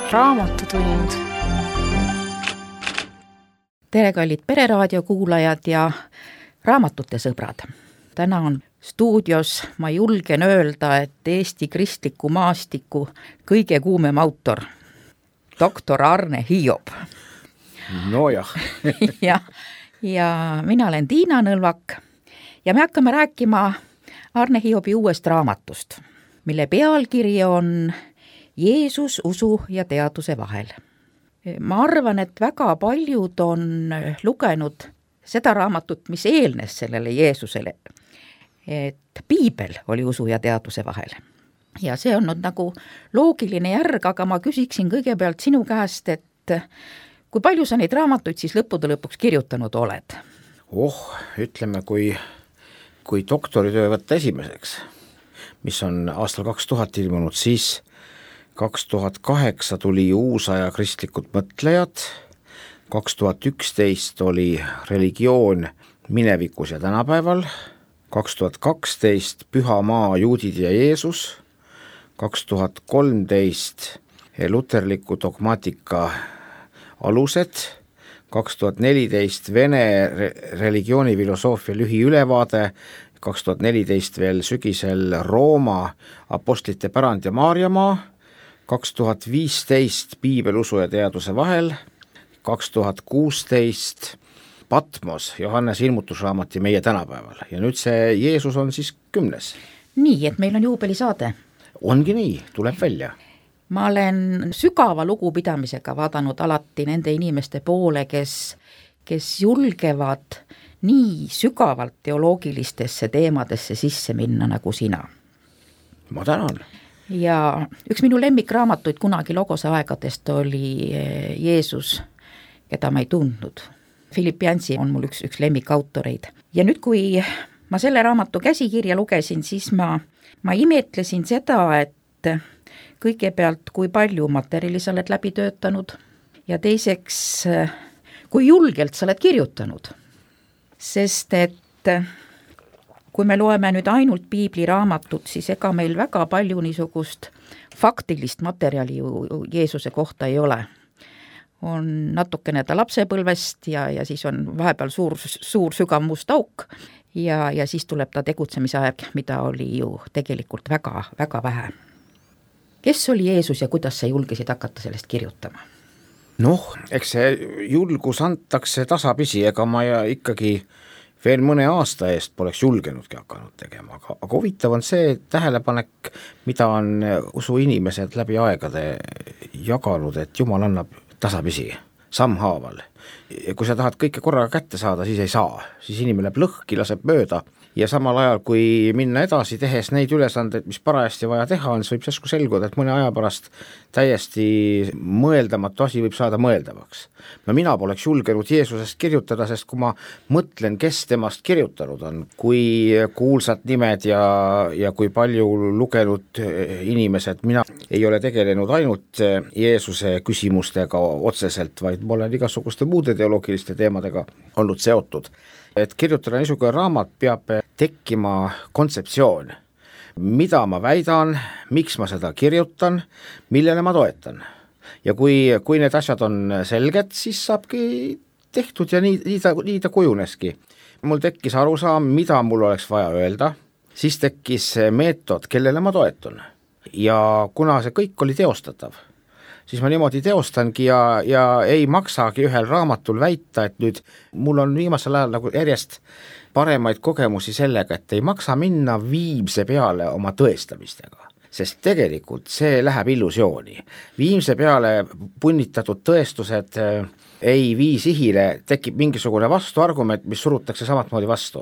Raamatutund. Tere, kallid Pereraadio kuulajad ja raamatute sõbrad. Täna on stuudios, ma julgen öelda, et Eesti kristliku maastiku kõige kuumem autor, doktor Arne Hiob. No jah. ja mina olen Tiina Nõlvak ja me hakkame rääkima Arne Hiobi uuest raamatust, mille pealkiri on Jeesus usu ja teaduse vahel. Ma arvan, et väga paljud on lugenud seda raamatut, mis eelnes sellele Jeesusele, et Piibel oli usu ja teaduse vahel. Ja see on nagu loogiline järg, aga ma küsiksin kõigepealt sinu käest, et kui palju sa neid raamatuid siis lõppude lõpuks kirjutanud oled? Ütleme, kui doktoritöö võtta esimeseks, mis on aastal 2000 ilmunud, siis 2008 tuli uusaja kristlikud mõtlejad, 2011 oli religioon minevikus ja tänapäeval, 2012 Püha maa, juudid ja Jeesus, 2013 luterliku dogmaatika alused, 2014 Vene religioonifilosoofia lühiülevaade, 2014 veel sügisel Rooma apostlite pärand ja Maarjamaa, 2015 Piibel usu ja teaduse vahel, 2016 Patmos, Johannes ilmutusraamati Meie tänapäeval ja nüüd see Jeesus on siis 10. Nii, et meil on juubelisaade. Ongi nii, tuleb välja. Ma olen sügava lugupidamisega vaadanud alati nende inimeste poole, kes julgevad nii sügavalt teoloogilistesse teemadesse sisse minna nagu sina. Ma tänan. Ja üks minu lemmikraamatuid kunagi Logose aegadest oli Jeesus, keda ma ei tundnud. Philip Yancey on mul üks lemmikautoreid. Ja nüüd, kui ma selle raamatu käsikirja lugesin, siis ma imetlesin seda, et kõigepealt, kui palju materjali sa oled läbi töötanud ja teiseks, kui julgelt sa oled kirjutanud. Sest et kui me loeme nüüd ainult Piibli raamatut, siis ega meil väga palju niisugust faktilist materjali Jeesuse kohta ei ole. On natukene ta lapsepõlvest ja siis on vahepeal suur sügav must auk ja siis tuleb ta tegutsemisaeg, mida oli ju tegelikult väga, väga vähe. Kes oli Jeesus ja kuidas sa julgesid hakata sellest kirjutama? Eks see julgus antakse tasapisi, ega ma ikkagi veel mõne aasta eest poleks julgenudki hakanud tegema, aga huvitav on see tähelepanek, mida on usuinimesed läbi aegade jaganud, et Jumal annab tasapisi, sammhaaval. Ja kui sa tahad kõike korraga kätte saada, siis ei saa, siis inimene läheb lõhki, laseb mööda ja samal ajal, kui minna edasi tehes neid ülesandeid, mis parajasti vaja teha on, siis võib järsku selguda, et mõne aja pärast täiesti mõeldamatu asi võib saada mõeldavaks. Mina poleks julgenud Jeesusest kirjutada, sest kui ma mõtlen, kes temast kirjutanud on, kui kuulsad nimed ja kui palju lugenud inimesed, mina ei ole tegelenud ainult Jeesuse küsimustega otseselt, vaid ma olen igasuguste muude teoloogiliste teemadega olnud seotud. Et kirjutada niisugune raamat peab tekkima kontseptsioon, mida ma väidan, miks ma seda kirjutan, millele ma toetan. Ja kui need asjad on selged, siis saabki tehtud ja nii ta kujuneski. Mul tekkis arusaam, mida mul oleks vaja öelda, siis tekkis meetod, kellele ma toetun. Ja kuna see kõik oli teostatav, siis ma niimoodi teostangi ja ei maksagi ühel raamatul väita, et nüüd mul on viimasel ajal nagu järjest paremaid kogemusi sellega, et ei maksa minna viimse peale oma tõestamistega, sest tegelikult see läheb illusiooni. Viimse peale punnitatud tõestused ei vii sihile, tekib mingisugune vastuargument, mis surutakse samatmoodi vastu.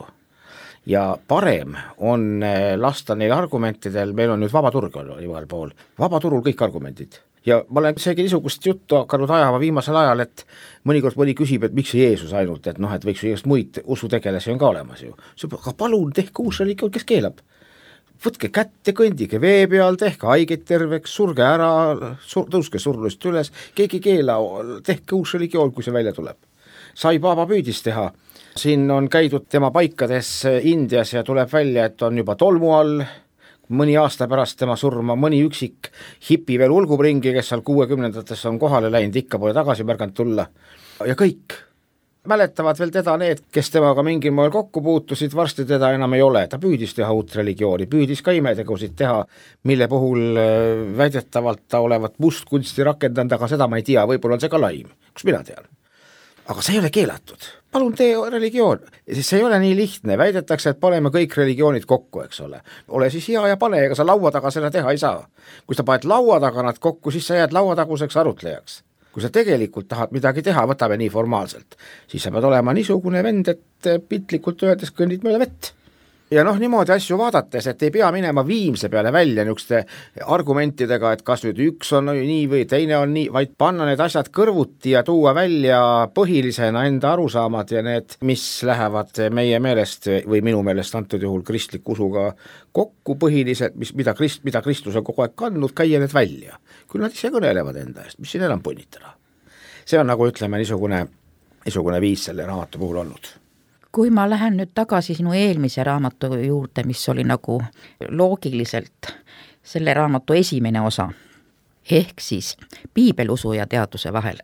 Ja parem on lasta neil argumentidel, meil on nüüd vabaturg igal pool, vabaturul kõik argumentid. Ja ma olen seegi niisugust juttu hakanud ajama viimasel ajal, et mõnikord mõni küsib, et miks see Jeesus ainult, et võiks ju igast muid usutegelasi on ka olemas ju. Aga palun tehke uus religioon, kes keelab. Võtke kätte, kõndige vee peal, tehke haigeid terveks, surge ära, tõuske surnust üles, keegi keela, tehke uus religioon, kui see välja tuleb. Sai Baba püüdis teha. Siin on käidud tema paikades Indias ja tuleb välja, et on juba tolmu all, mõni aasta pärast tema surma mõni üksik hipi veel ulgub ringi, kes seal 60-ndates on kohale läinud, ikka pole tagasi märganud tulla ja kõik mäletavad veel teda need, kes temaga mingil moel kokku puutusid, varsti teda enam ei ole, ta püüdis teha uut religiooni, püüdis ka imetegusid teha, mille puhul väidetavalt ta olevat mustkunsti rakendanud, aga seda ma ei tea, võib-olla on see ka laim, kus mina tean. Aga see ei ole keelatud, palun tee religioon, siis see ei ole nii lihtne, väidetakse, et paneme kõik religioonid kokku, eks ole siis hea ja pane, ega sa laua taga seda teha ei saa. Kui sa paned laua taga nad kokku, siis sa jääd lauataguseks arutlejaks. Kui sa tegelikult tahad midagi teha, võtame nii formaalselt, siis sa pead olema niisugune vend, et piltlikult öeldes kõnnid mööda vett. Ja niimoodi asju vaadates, et ei pea minema viimse peale välja niisuguste argumentidega, et kas nüüd üks on nii või teine on nii, vaid panna need asjad kõrvuti ja tuua välja põhilisena enda arusaamad ja need, mis lähevad meie meelest või minu meelest antud juhul kristliku usuga kokku põhiliselt, mida Kristus on kogu aeg kandnud, käia need välja. Küll nad ise kõnelevad enda eest, mis siin enam punnitada. See on nagu ütleme niisugune viis selle raamatu puhul olnud. Kui ma lähen nüüd tagasi sinu eelmise raamatu juurde, mis oli nagu loogiliselt selle raamatu esimene osa, ehk siis piibelusu ja teaduse vahel,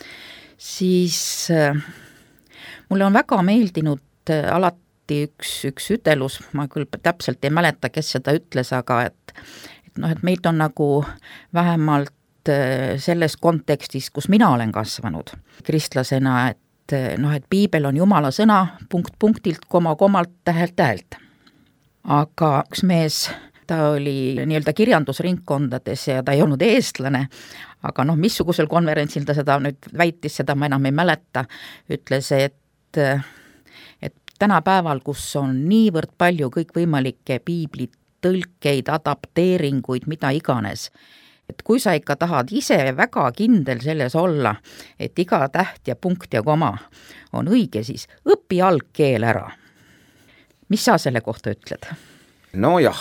siis mulle on väga meeldinud alati üks ütelus, ma küll täpselt ei mäleta, kes seda ütles, aga et meid on nagu vähemalt selles kontekstis, kus mina olen kasvanud kristlasena, et piibel on Jumala sõna punktilt, komalt, tähelt. Aga üks mees, ta oli nii-öelda kirjandusringkondades ja ta ei olnud eestlane, aga missugusel konverentsil ta seda nüüd väitis, seda ma enam ei mäleta, ütles, et tänapäeval, kus on niivõrd palju kõikvõimalikke piiblitõlkeid, adapteeringuid, mida iganes, et kui sa ikka tahad ise väga kindel selles olla, et iga täht ja punkt ja koma on õige, siis õpi algkeel ära. Mis sa selle kohta ütled? Nojah,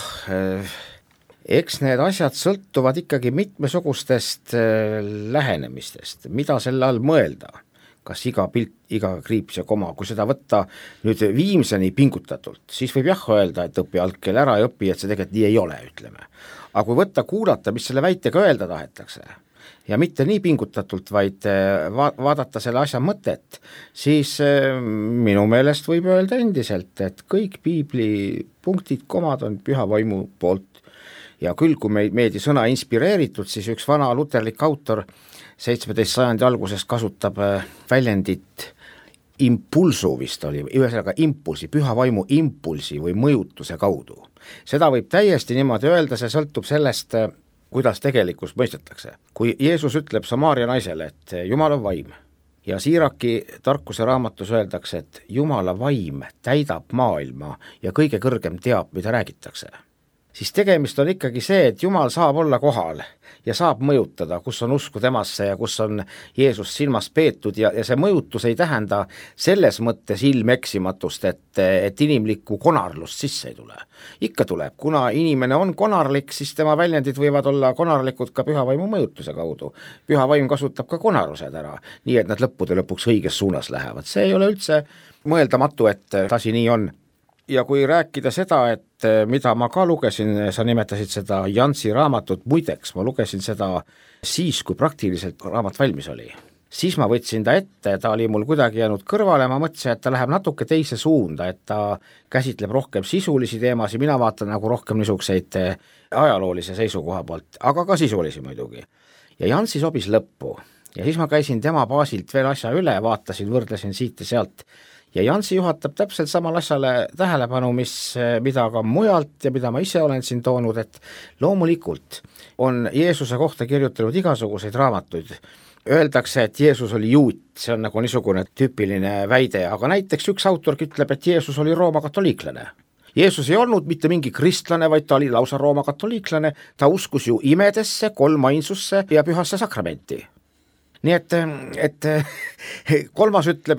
eks need asjad sõltuvad ikkagi mitmesugustest lähenemistest, mida selle all mõelda. Kas iga pilt, iga kriips ja koma, kui seda võtta nüüd viimseni pingutatult, siis võib jah öelda, et õpi algkeel ära ja õpi, et see tegelikult nii ei ole, ütleme. Aga kui võtta kuulata, mis selle väitega öelda tahetakse ja mitte nii pingutatult, vaid vaadata selle asja mõtet, siis minu meelest võib öelda endiselt, et kõik piibli punktid, komad on püha vaimu poolt ja küll, kui meedi sõna inspireeritud, siis üks vana luterlik autor 17. sajandi alguses kasutab väljendit impulsu vist oli, ühesõnaga impulsi, püha vaimu impulsi või mõjutuse kaudu. Seda võib täiesti niimoodi öelda, see sõltub sellest, kuidas tegelikult mõistetakse. Kui Jeesus ütleb Samaaria naisele, et Jumal on vaim ja Siiraki tarkuse raamatus öeldakse, et Jumala vaim täidab maailma ja kõige kõrgem teab, mida räägitakse, siis tegemist on ikkagi see, et Jumal saab olla kohal ja saab mõjutada, kus on usku temasse ja kus on Jeesus silmas peetud ja see mõjutus ei tähenda selles mõttes ilmeksimatust, et inimlikku konarlust sisse ei tule. Ikka tuleb, kuna inimene on konarlik, siis tema väljendid võivad olla konarlikud ka pühavaimu mõjutuse kaudu. Pühavaim kasutab ka konarused ära, nii et nad lõppude lõpuks õiges suunas lähevad. See ei ole üldse mõeldamatu, et asi nii on. Ja kui rääkida seda, et mida ma ka lugesin, sa nimetasid seda Jansi raamatut, muideks ma lugesin seda siis, kui praktiliselt raamat valmis oli. Siis ma võtsin ta ette, ta oli mul kuidagi jäänud kõrvale, ma mõtlesin, et ta läheb natuke teise suunda, et ta käsitleb rohkem sisulisi teemasid, mina vaatan nagu rohkem niisuguseid ajaloolise seisukoha poolt, aga ka sisulisi muidugi. Ja Jansi sobis lõppu ja siis ma käisin tema baasilt veel asja üle, vaatasin, võrdlesin siit ja sealt. Ja Jansi juhatab täpselt samal asjale tähelepanu, mida ka mujalt ja mida ma ise olen siin toonud, et loomulikult on Jeesuse kohta kirjutanud igasuguseid raamatuid. Öeldakse, et Jeesus oli juut, see on nagu niisugune tüüpiline väide, aga näiteks üks autor ütleb, et Jeesus oli Rooma katoliiklane. Jeesus ei olnud mitte mingi kristlane, vaid ta oli lausa Rooma katoliiklane, ta uskus ju imedesse, kolmainsusse ja pühasse sakramenti. Nii et kolmas ütleb,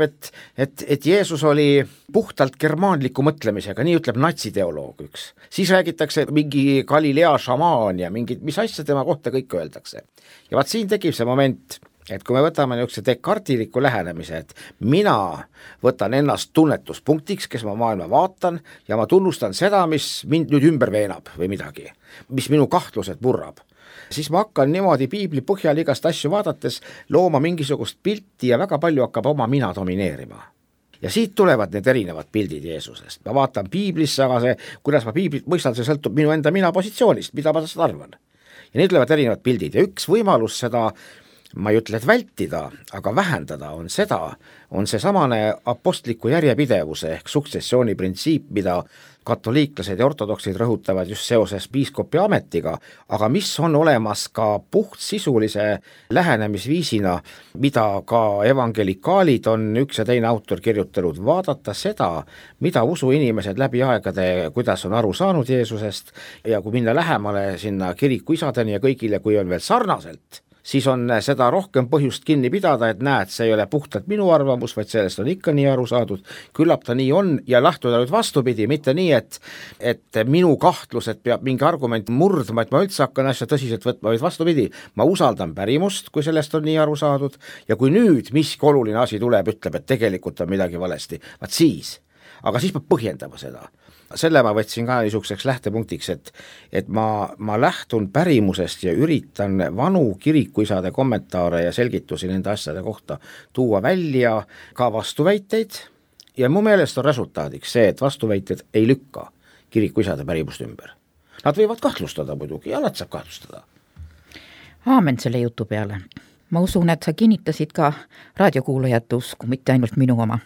et Jeesus oli puhtalt germaanliku mõtlemisega, nii ütleb natsiteoloog üks. Siis räägitakse mingi Galilea šamaan ja mingid, mis asja tema kohta kõik öeldakse. Ja vaat siin tekib see moment, et kui me võtame niisuguse descartiliku lähenemise, et mina võtan ennast tunnetuspunktiks, kes ma maailma vaatan ja ma tunnustan seda, mis mind nüüd ümber veenab või midagi, mis minu kahtlused murrab, siis ma hakkan niimoodi piibli põhjal igast asju vaadates looma mingisugust pilti ja väga palju hakkab oma mina domineerima. Ja siit tulevad need erinevad pildid Jeesusest. Ma vaatan piiblisse, aga see, kuidas ma piiblit mõistan, see sõltub minu enda mina positsioonist, mida ma sellest arvan. Ja need tulevad erinevad pildid ja üks võimalus seda, ma ei ütle, et vältida, aga vähendada on seesamane apostliku järjepidevuse ehk suksessiooni printsiip, mida katoliiklased ja ortodoksid rõhutavad just seoses piiskopi ametiga, aga mis on olemas ka puhtsisulise lähenemisviisina, mida ka evangelikaalid on üks ja teine autor kirjutanud, vaadata seda, mida usuinimesed läbi aegade, kuidas on aru saanud Jeesusest ja kui minna lähemale sinna kiriku isadeni ja kõigile, kui on veel sarnaselt, siis on seda rohkem põhjust kinni pidada, et näed, see ei ole puhtalt minu arvamus, vaid sellest on ikka nii aru saadud, küllap ta nii on ja lähtuda nüüd vastupidi, mitte nii, et minu kahtlus, et peab mingi argument murdma, et ma üldse hakkan asja tõsiselt võtma, vaid vastupidi, ma usaldan pärimust, kui sellest on nii aru saadud ja kui nüüd miski oluline asi tuleb, ütleb, et tegelikult on midagi valesti, vaat siis, aga siis peab põhjendama seda. Selle ma võtsin ka niisuguseks lähtepunktiks, et ma lähtun pärimusest ja üritan vanu kirikuisade kommentaare ja selgitusi nende asjade kohta tuua välja ka vastuväiteid ja mu meelest on resultaadiks see, et vastuväited ei lükka kirikuisade pärimust ümber. Nad võivad kahtlustada muidugi ja nad saab kahtlustada. Aamen selle jutu peale. Ma usun, et sa kinnitasid ka raadiokuulajate usku, mitte ainult minu oma.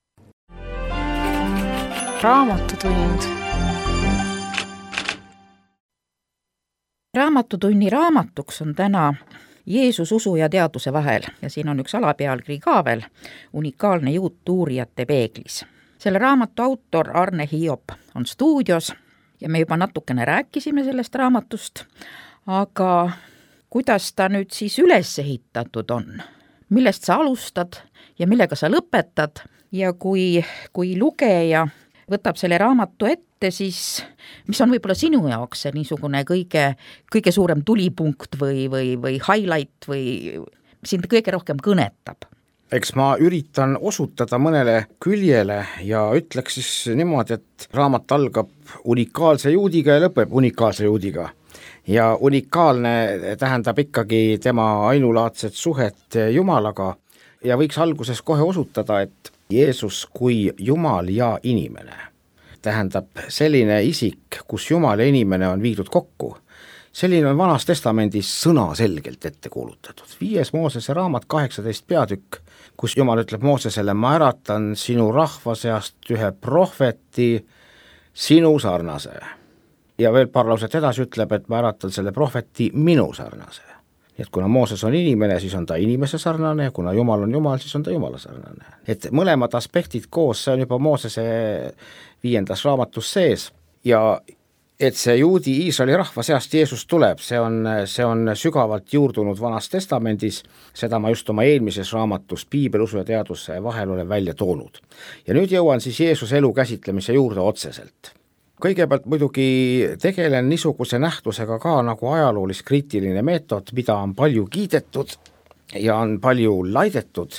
Raamatutund. Raamatutunni raamatuks on täna Jeesus usu ja teaduse vahel ja siin on üks alapealkiri ka veel, unikaalne juut uurijate peeglis. Selle raamatu autor Arne Hiop on stuudios ja me juba natukene rääkisime sellest raamatust, aga kuidas ta nüüd siis üles ehitatud on? Millest sa alustad ja millega sa lõpetad ja kui lugeja võtab selle raamatu ette, siis mis on võib-olla sinu jaoks see niisugune kõige suurem tulipunkt või highlight või sind kõige rohkem kõnetab? Eks ma üritan osutada mõnele küljele ja ütleks siis niimoodi, et raamat algab unikaalse juudiga ja lõpeb unikaalse juudiga. Ja unikaalne tähendab ikkagi tema ainulaadset suhet Jumalaga ja võiks alguses kohe osutada, et Jeesus kui Jumal ja inimene tähendab selline isik, kus Jumal ja inimene on viidud kokku. Selline on Vanas Testamendis sõna selgelt ette kuulutatud. 5. Moosese raamat 18 peatükk, kus Jumal ütleb Moosesele, ma äratan sinu rahva seast ühe prohveti sinu sarnase. Ja veel paar lauset edasi ütleb, et ma äratan selle prohveti minu sarnase. Et kuna Mooses on inimene, siis on ta inimese sarnane ja kuna Jumal on Jumal, siis on ta Jumala sarnane. Et mõlemad aspektid koos, see on juba Moosese 5. raamatus sees ja et see juudi Iisraeli rahva seast Jeesus tuleb, see on sügavalt juurdunud Vanas Testamendis, seda ma just oma eelmises raamatus Piibel, usu ja teaduse vahel olen välja toonud. Ja nüüd jõuan siis Jeesuse elu käsitlemise juurde otseselt. Kõigepealt muidugi tegelen niisuguse nähtusega ka nagu ajaloolis-kriitiline meetod, mida on palju kiidetud ja on palju laidetud.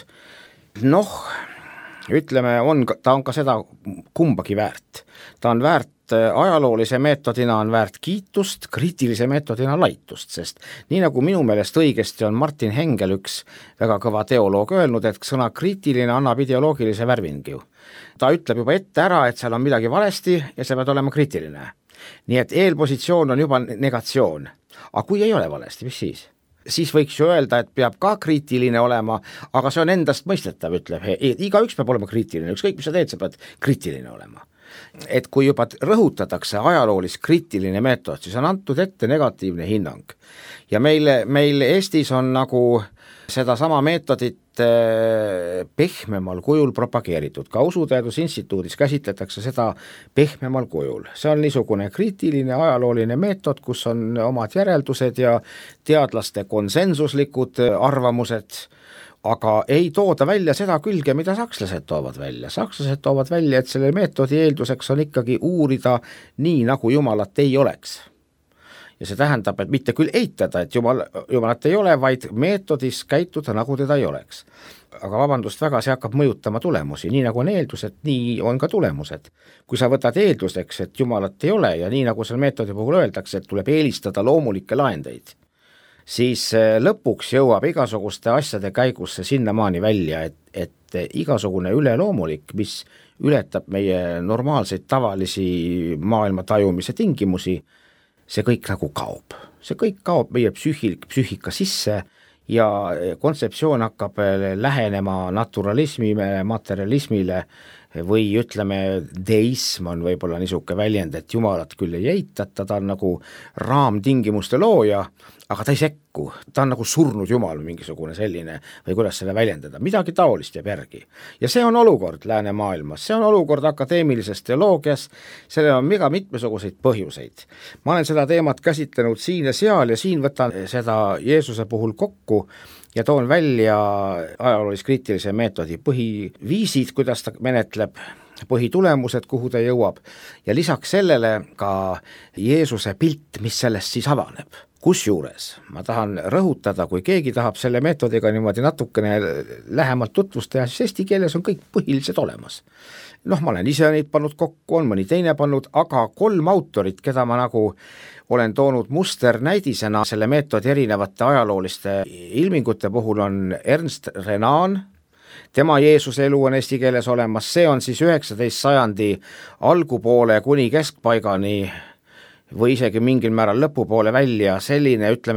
Ütleme, ta on ka seda kumbagi väärt. Ta on väärt ajaloolise meetodina, on väärt kiitust, kriitilise meetodina laitust, sest nii nagu minu meelest õigesti on Martin Hengel, üks väga kõva teoloog, öelnud, et sõna kriitiline annab ideoloogilise värvingi. Ta ütleb juba ette ära, et seal on midagi valesti ja see peab olema kriitiline. Nii et eelpositsioon on juba negatsioon. Aga kui ei ole valesti, mis siis? Siis võiks ju öelda, et peab ka kriitiline olema, aga see on endast mõistetav, ütleb. Igaüks peab olema kriitiline, ükskõik mis sa teed, sa pead kriitiline olema. Et kui juba rõhutatakse ajaloolis kriitiline meetod, siis on antud ette negatiivne hinnang. Ja meil Eestis on nagu seda sama meetodit pehmemal kujul propageeritud. Ka Usuteadusinstituudis käsitletakse seda pehmemal kujul. See on niisugune kriitiline ajalooline meetod, kus on omad järeldused ja teadlaste konsensuslikud arvamused, aga ei tooda välja seda külge, mida sakslased toovad välja. Sakslased toovad välja, et selle meetodi eelduseks on ikkagi uurida nii, nagu Jumalat ei oleks. ja see tähendab, et mitte küll eitada, et Jumalat ei ole, vaid meetodis käituda, nagu teda ei oleks. Aga vabandust väga, see hakkab mõjutama tulemusi, nii nagu on eeldused, nii on ka tulemused. Kui sa võtad eelduseks, et Jumalat ei ole ja nii nagu selle meetodi puhul öeldakse, et tuleb eelistada loomulikke lahendeid, siis lõpuks jõuab igasuguste asjade käigus see sinnamaani välja, et igasugune üleloomulik, mis ületab meie normaalseid tavalisi maailma tajumise tingimusi, see kõik nagu kaob. See kõik kaob meie psüühika sisse ja kontseptsioon hakkab lähenema naturalismile, materialismile või ütleme, deism on võib-olla niisugune väljend, et Jumalat küll ei eitata, ta on nagu raamtingimuste looja, aga ta ei sekku, ta on nagu surnud Jumal mingisugune selline, või kuidas selle väljendada, midagi taolist jääb järgi. Ja see on olukord läänemaailmas, see on olukord akadeemilises teoloogias, sellel on väga mitmesuguseid põhjuseid. Ma olen seda teemat käsitlenud siin ja seal ja siin võtan seda Jeesuse puhul kokku ja toon välja ajaloolis-kriitilise meetodi põhiviisid, kuidas ta menetleb, põhitulemused, kuhu ta jõuab ja lisaks sellele ka Jeesuse pilt, mis sellest siis avaneb. Kusjuures ma tahan rõhutada, kui keegi tahab selle meetodiga niimoodi natukene lähemalt tutvustada, siis eesti keeles on kõik põhilised olemas. Ma olen ise neid pannud kokku, on mõni teine pannud, aga 3 autorit, keda ma nagu olen toonud musternäidisena selle meetodi erinevate ajalooliste ilmingute puhul on Ernst Renan, tema Jeesuse elu on eesti keeles olemas, see on siis 19. sajandi algupoole kuni keskpaigani või isegi mingil määral lõpupoole välja selline, ütleme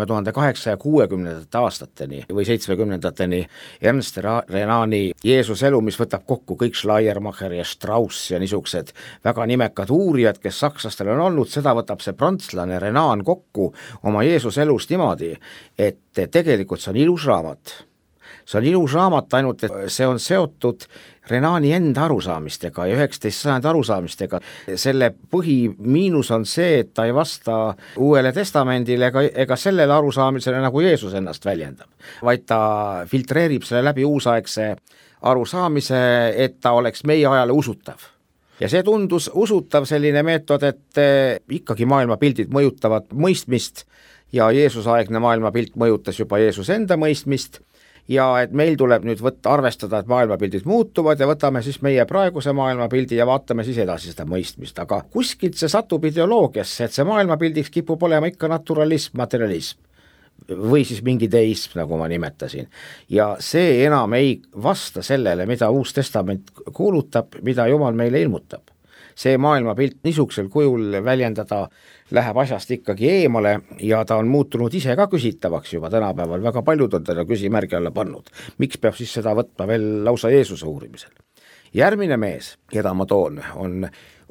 1860. aastateni või 70. Ernst Renani Jeesuse elu, mis võtab kokku kõik Schleiermacher ja Strauss ja niisugused väga nimekad uurijad, kes sakslastel on olnud, seda võtab see prantslane Renan kokku oma Jeesuse elust niimoodi, et tegelikult see on ilus raamat. See on ilus raamat, ainult et see on seotud Renani enda arusaamistega ja 19. sajandi arusaamistega. Selle põhimiinus on see, et ta ei vasta Uuele Testamendile ega sellele arusaamisele, nagu Jeesus ennast väljendab, vaid ta filtreerib selle läbi uusaegse arusaamise, et ta oleks meie ajale usutav. Ja see tundus usutav selline meetod, et ikkagi maailmapildid mõjutavad mõistmist ja Jeesuse-aegne maailmapilt mõjutas juba Jeesuse enda mõistmist ja et meil tuleb nüüd arvestada, et maailmapildid muutuvad ja võtame siis meie praeguse maailmapildi ja vaatame siis edasi seda mõistmist, aga kuskilt see satub ideoloogiasse, et see maailmapildiks kipub olema ikka naturalism, materialism või siis mingi deism, nagu ma nimetasin. Ja see enam ei vasta sellele, mida Uus Testament kuulutab, mida Jumal meile ilmutab. See maailmapilt niisugusel kujul väljendada läheb asjast ikkagi eemale ja ta on muutunud ise ka küsitavaks juba tänapäeval, väga paljud on teda küsimärgi alla pannud. Miks peab siis seda võtma veel lausa Jeesuse uurimisel? Järgmine mees, keda ma toon, on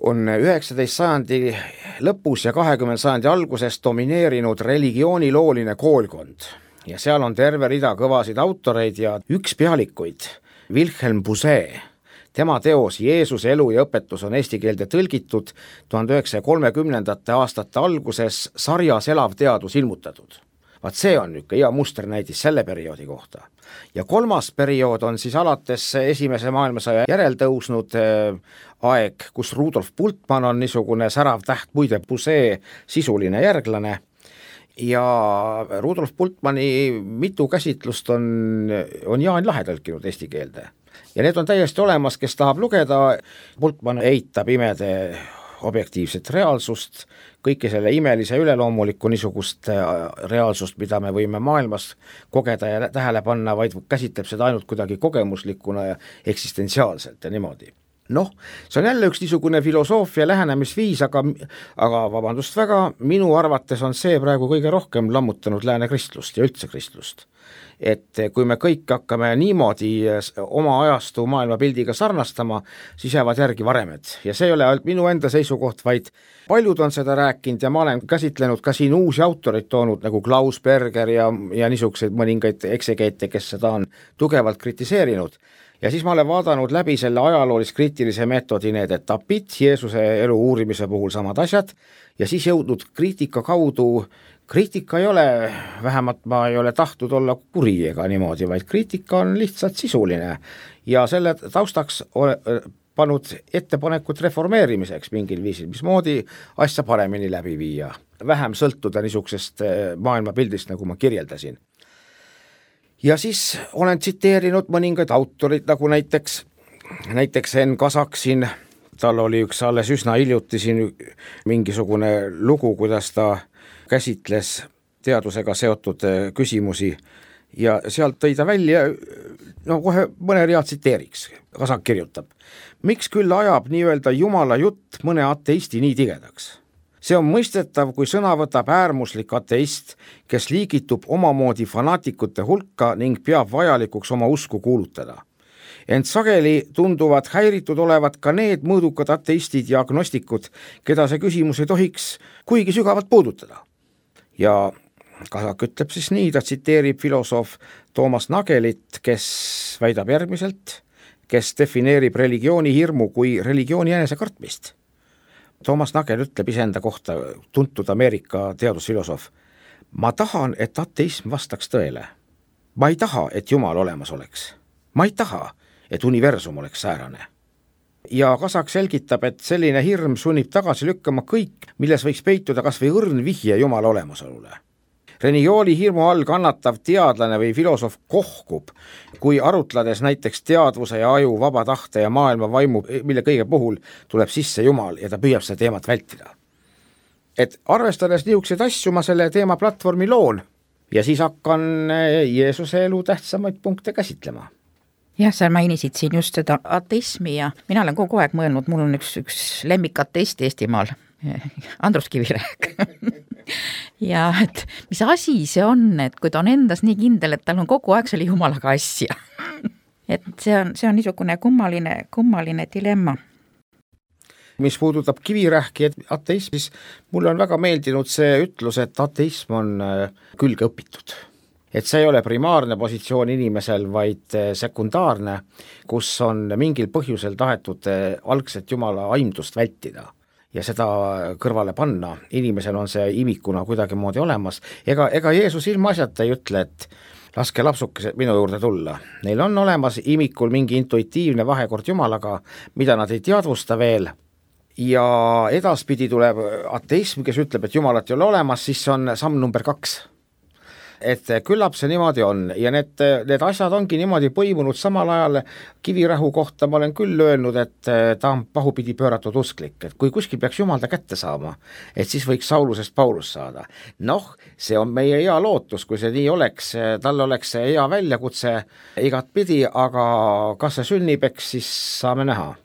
19. sajandi lõpus ja 20. sajandi alguses domineerinud religioonilooline koolkond ja seal on terve rida kõvasid autoreid ja üks pealikuid, Wilhelm Busse. Tema teos Jeesuse elu ja õpetus on eesti keelde tõlgitud 1930. aastate alguses sarjas Elav teadus ilmutatud. Vaat see on niisugune hea musternäidis selle perioodi kohta. Ja 3. periood on siis alates esimese maailmasõja järel tõusnud aeg, kus Rudolf Bultmann on niisugune särav täht, muide Busse sisuline järglane. Ja Rudolf Bultmanni mitu käsitlust on Jaan Lahe tõlkinud eesti keelde. Ja need on täiesti olemas, kes tahab lugeda. Bultmann eitab imede objektiivset reaalsust, kõike selle imelise üleloomulikku niisugust reaalsust, mida me võime maailmas kogeda ja tähele panna, vaid käsitleb seda ainult kuidagi kogemuslikuna ja eksistentsiaalselt ja niimoodi. See on jälle üks niisugune filosoofia lähenemisviis, aga vabandust väga, minu arvates on see praegu kõige rohkem lammutanud lääne kristlust ja üldse kristlust. Et kui me kõik hakkame niimoodi oma ajastu maailmapildiga sarnastama, siis jäävad järgi varemed. Ja see ei ole ainult minu enda seisukoht, vaid paljud on seda rääkinud ja ma olen käsitlenud ka siin uusi autoreid toonud, nagu Klaus Berger ja niisuguseid mõningaid eksegeete, kes seda on tugevalt kritiseerinud. Ja siis ma olen vaadanud läbi selle ajaloolis-kriitilise meetodi need etapid, Jeesuse elu uurimise puhul samad asjad, ja siis jõudnud kriitika kaudu. Kriitika ei ole, vähemalt ma ei ole tahtnud olla kuri ega niimoodi, vaid kriitika on lihtsalt sisuline ja selle taustaks pannud ettepanekut reformeerimiseks mingil viisil, mismoodi asja paremini läbi viia, vähem sõltuda niisugusest maailmapildist, nagu ma kirjeldasin. Ja siis olen tsiteerinud mõningaid autorid, nagu näiteks Enn Kasak siin, tal oli üks alles üsna hiljuti siin mingisugune lugu, kuidas ta käsitles teadusega seotud küsimusi ja sealt tõi ta välja, no kohe mõne rea tsiteeriks. Kasak kirjutab: miks küll ajab nii-öelda jumala jutt mõne ateisti nii tigedaks? See on mõistetav, kui sõna võtab äärmuslik ateist, kes liigitub omamoodi fanaatikute hulka ning peab vajalikuks oma usku kuulutada. Ent sageli tunduvad häiritud olevat ka need mõõdukad ateistid ja agnostikud, keda see küsimus ei tohiks kuigi sügavalt puudutada. Ja Kasak ütleb siis nii, ta tsiteerib filosoof Toomas Nagelit, kes väidab järgmiselt, kes defineerib religiooni hirmu kui religiooni enesekartmist. Toomas Nagel ütleb iseenda kohta, tuntud Ameerika teadusfilosoof: ma tahan, et ateism vastaks tõele. Ma ei taha, et Jumal olemas oleks. Ma ei taha, et universum oleks säärane. Ja Kasak selgitab, et selline hirm sunnib tagasi lükkama kõik, milles võiks peituda kas või õrn vihje Jumala olemasolule. Religiooni hirmu all kannatav teadlane või filosoof kohkub, kui arutledes näiteks teadvuse ja aju, vaba tahte ja maailma vaimu, mille kõige puhul tuleb sisse Jumal ja ta püüab seda teemat vältida. Et arvestades niisuguseid asju ma selle teema platvormi loon ja siis hakkan Jeesuse elu tähtsamaid punkte käsitlema. Jah, sa mainisid siin just seda ateismi ja mina olen kogu aeg mõelnud, mul on üks lemmik ateist Eestimaal, Andrus Kivirähk. Ja et mis asi see on, et kui ta on endas nii kindel, et tal on kogu aeg selle Jumalaga asja. Et see on niisugune kummaline dilemma. Mis puudutab Kivirähki ateism, siis mulle on väga meeldinud see ütlus, et ateism on külge õpitud. Et see ei ole primaarne positsioon inimesel, vaid sekundaarne, kus on mingil põhjusel tahetud algset Jumala aimdust vältida ja seda kõrvale panna. Inimesel on see imikuna kuidagi moodi olemas. Ega Jeesus ilmaasjata ei ütle, et laske lapsukesed minu juurde tulla. Neil on olemas imikul mingi intuitiivne vahekord Jumalaga, mida nad ei teadvusta veel. Ja edaspidi tuleb ateism, kes ütleb, et Jumalat ei ole olemas, siis on samm number 2. Et küllap see niimoodi on ja need asjad ongi niimoodi põimunud samal ajal. Kivirähu kohta ma olen küll öelnud, et ta on pahupidi pööratud usklik, et kui kuskil peaks Jumalda kätte saama, et siis võiks Saulusest Paulus saada. Noh, see on meie hea lootus, kui see nii oleks, tal oleks see hea väljakutse igat pidi, aga kas see sünnib, eks siis saame näha.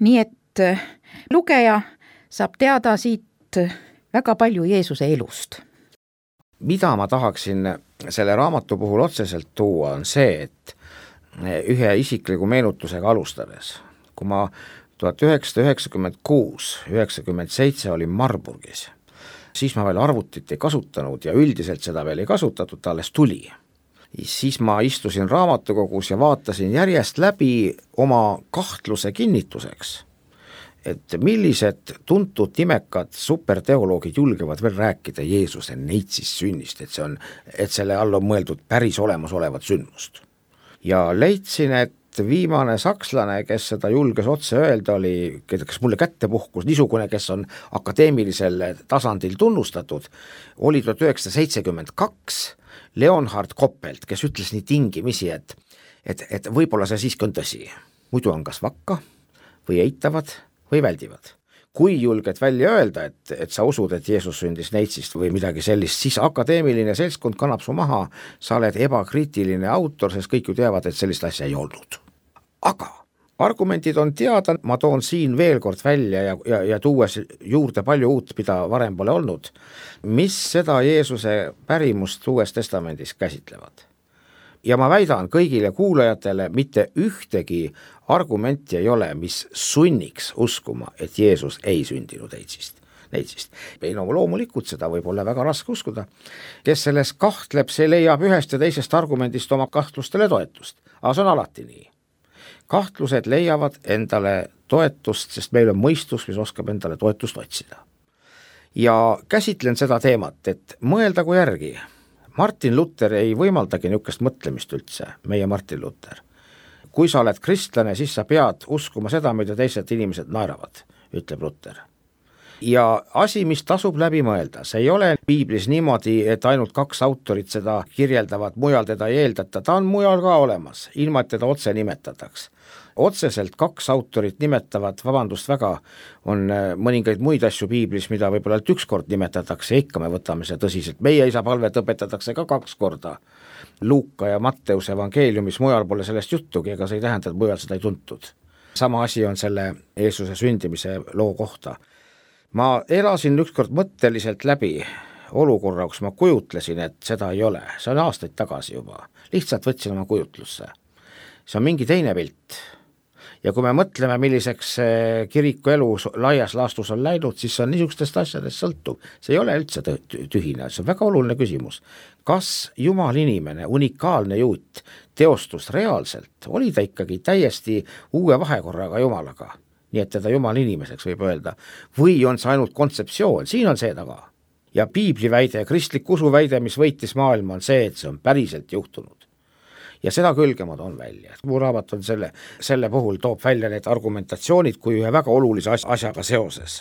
nii et lugeja saab teada siit väga palju Jeesuse elust. Mida ma tahaksin selle raamatu puhul otseselt tuua, on see, et ühe isikliku meenutusega alustades, kui ma 1996-97 olin Marburgis, siis ma veel arvutit ei kasutanud ja üldiselt seda veel ei kasutatud, ta alles tuli. Siis ma istusin raamatukogus ja vaatasin järjest läbi oma kahtluse kinnituseks, et millised tuntud nimekad superteoloogid julgevad veel rääkida Jeesuse neitsist sünnist, et selle all on mõeldud päris olemasolevat sündmust. Ja leidsin, et viimane sakslane, kes seda julges otse öelda, oli, kes mulle kätte puhkus, niisugune, kes on akadeemilisel tasandil tunnustatud, oli 1972 Leonhard Koppelt, kes ütles nii tingimisi, et võib-olla see siiski on tõsi. Muidu on kas vakka või eitavad või väldivad. Kui julged välja öelda, et sa usud, et Jeesus sündis neitsist või midagi sellist, siis akadeemiline seltskond kannab su maha, sa oled ebakriitiline autor, sest kõik ju teavad, et sellist asja ei olnud. Aga argumendid on teada, ma toon siin veel kord välja ja tuues juurde palju uut, mida varem pole olnud, mis seda Jeesuse pärimust Uues Testamendis käsitlevad. Ja ma väidan kõigile kuulajatele, mitte ühtegi argumenti ei ole, mis sunniks uskuma, et Jeesus ei sündinud neitsist. Ei no loomulikult seda võib olla väga raske uskuda. Kes selles kahtleb, see leiab ühest ja teisest argumendist oma kahtlustele toetust. Aga see on alati nii. Kahtlused leiavad endale toetust, sest meil on mõistus, mis oskab endale toetust otsida. Ja käsitlen seda teemat, et mõeldagu järgi. Martin Luther ei võimaldagi niisugust mõtlemist üldse, meie Martin Luther. Kui sa oled kristlane, siis sa pead uskuma seda, mida teised inimesed naeravad, ütleb Luther. Ja asi, mis tasub läbi mõelda, see ei ole piiblis niimoodi, et ainult 2 autorit seda kirjeldavad, mujal teda ei eeldata, ta on mujal ka olemas, ilma et teda otse nimetataks. Otseselt 2 autorit nimetavad, vabandust väga, on mõningaid muid asju piiblis, mida võib-olla üks kord nimetatakse, ikka me võtame see tõsiselt. Meie isa palvet õpetatakse ka 2 korda. Luuka ja Matteuse evangeeliumis, mujal pole sellest juttugi, ega see ei tähenda, et mujal seda ei tuntud. Sama asi on selle Jeesuse sündimise loo kohta. Ma elasin ükskord mõtteliselt läbi olukorra, kus ma kujutlesin, et seda ei ole. See on aastaid tagasi juba. Lihtsalt võtsin oma kujutlusse. See on mingi teine pilt. Ja kui me mõtleme, milliseks kiriku elu laias laastus on läinud, siis see on niisugustest asjadest sõltuv. See ei ole üldse tühine, see on väga oluline küsimus. Kas Jumal inimene, unikaalne juut, teostus reaalselt? Oli ta ikkagi täiesti uue vahekorraga Jumalaga? Nii et teda Jumal inimeseks võib öelda. Või on see ainult kontseptsioon? Siin on see taga. Ja piibliväide, kristlik usuväide, mis võitis maailma, on see, et see on päriselt juhtunud. Ja seda külge ma toon välja. Mu raamat on selle puhul toob välja need argumentatsioonid kui ühe väga olulise asjaga seoses.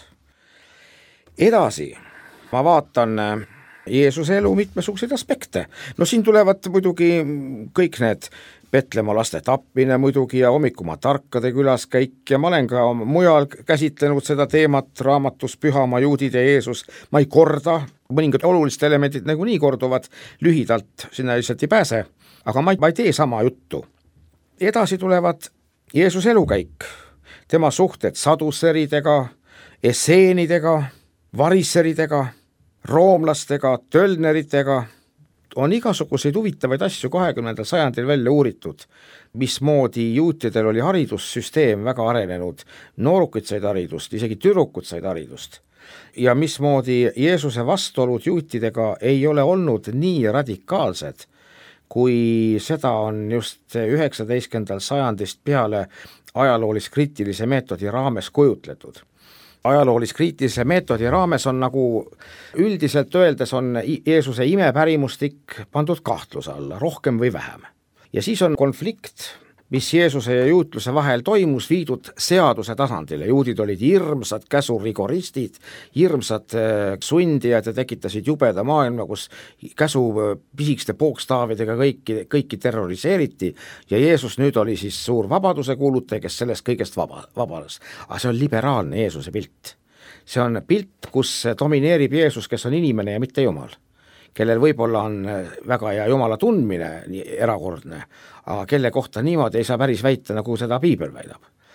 Edasi, ma vaatan Jeesuse elu mitmesuguseid aspekte. No siin tulevad muidugi kõik need Petlemma laste tapmine muidugi ja hommikumaa tarkade külaskäik ja ma olen ka mujal käsitlenud seda teemat raamatus Pühamaa juudid ja Jeesus. Ma ei korda, mõningad olulised elemendid nagu nii korduvad, lühidalt sinna lihtsalt ei pääse, aga ma ei tee sama juttu. Edasi tulevad Jeesuse elukäik, tema suhted saduseridega, esseenidega, variseridega, roomlastega, tölneritega. On igasuguseid huvitavaid asju 20. sajandil välja uuritud, mismoodi juutidel oli haridussüsteem väga arenenud, noorukid said haridust, isegi tüdrukud said haridust ja mismoodi Jeesuse vastuolud juutidega ei ole olnud nii radikaalsed, kui seda on just 19. sajandist peale ajaloolis-kriitilise meetodi raames kujutletud. Ajaloolis-kriitilise meetodi raames on nagu üldiselt öeldes on Jeesuse imepärimustik pandud kahtluse alla, rohkem või vähem. Ja siis on konflikt, mis Jeesuse ja juutluse vahel toimus, viidud seaduse tasandile. Juudid olid hirmsad käsurigoristid, hirmsad sundijad ja tekitasid jubeda maailma, kus käsu pisikeste pookstaavidega kõiki terroriseeriti ja Jeesus nüüd oli siis suur vabaduse kuulutaja, kes sellest kõigest vabanes. Aga see on liberaalne Jeesuse pilt. See on pilt, kus domineerib Jeesus, kes on inimene ja mitte Jumal, kellel võib-olla on väga hea Jumala tundmine erakordne, aga kelle kohta niimoodi ei saa päris väita, nagu seda piibel väidab.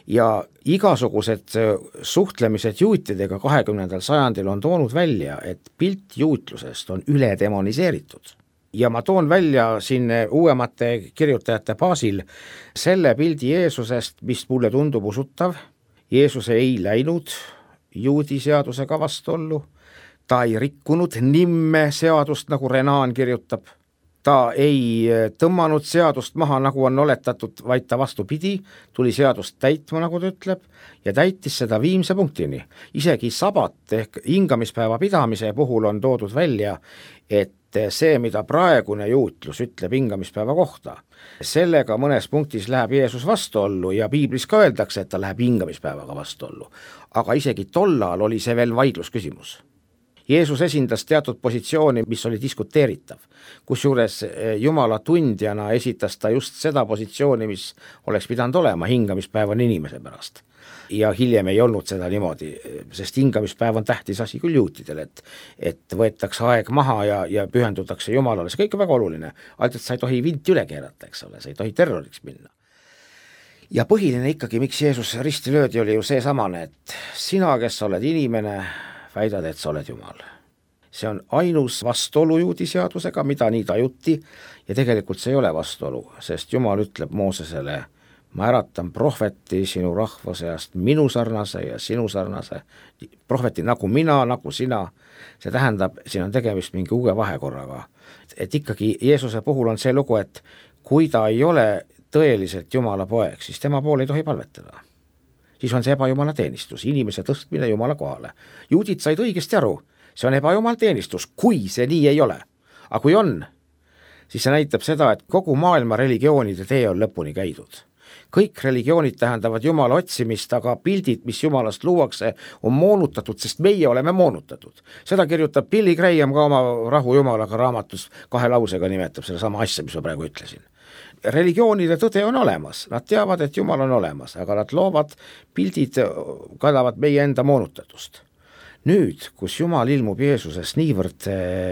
ja igasugused suhtlemised juutidega 20. sajandil on toonud välja, et pilt juutlusest on üle demoniseeritud. Ja ma toon välja siin uuemate kirjutajate baasil selle pildi Jeesusest, mis mulle tundub usutav. Jeesus ei läinud juudi seadusega vastuollu, ta ei rikkunud nimme seadust, nagu Renan kirjutab. Ta ei tõmmanud seadust maha, nagu on oletatud, vaid ta vastupidi, tuli seadust täitma, nagu ta ütleb, ja täitis seda viimse punktini. Isegi sabat ehk hingamispäeva pidamise puhul on toodud välja, et see, mida praegune juutlus ütleb hingamispäeva kohta, sellega mõnes punktis läheb Jeesus vastuollu ja piiblis ka öeldakse, et ta läheb hingamispäevaga vastuollu. Aga isegi tollal oli see veel vaidlusküsimus. Jeesus esindas teatud positsiooni, mis oli diskuteeritav, kusjuures Jumala tundjana esitas ta just seda positsiooni, mis oleks pidanud olema hingamispäev on inimese pärast. Ja hiljem ei olnud seda niimoodi, sest hingamispäev on tähtis asi küll juutidele, et võetakse aeg maha ja pühendutakse Jumalale, see kõik on väga oluline, ainult et sa ei tohi vinti üle keerata, eks ole, sa ei tohi terroriks minna. Ja põhiline ikkagi, miks Jeesus risti löödi, oli ju see samane, et sina, kes oled inimene, väidad, et sa oled Jumal. See on ainus vastuolu juudi seadusega, mida nii tajuti, ja tegelikult see ei ole vastuolu, sest Jumal ütleb Moosesele, ma äratan prohveti sinu rahva seast minu sarnase ja sinu sarnase, prohveti nagu mina, nagu sina, see tähendab, siin on tegemist mingi uue vahekorraga. Et ikkagi Jeesuse puhul on see lugu, et kui ta ei ole tõeliselt Jumala poeg, siis tema poole ei tohi palvetada. Siis on see ebajumala teenistus, inimese tõstmine Jumala kohale. Juudid said õigesti aru, see on ebajumala teenistus, kui see nii ei ole. Aga kui on, siis see näitab seda, et kogu maailma religioonide tee on lõpuni käidud. Kõik religioonid tähendavad Jumala otsimist, aga pildid, mis Jumalast luuakse, on moonutatud, sest meie oleme moonutatud. Seda kirjutab Billy Graham ka oma Rahu Jumalaga raamatus 2 lausega nimetab selle sama asja, mis ma praegu ütlesin. Religioonide tõde on olemas, nad teavad, et Jumal on olemas, aga nad loovad pildid, kannavad meie enda moonutatust. Nüüd, kus Jumal ilmub Jeesuses niivõrd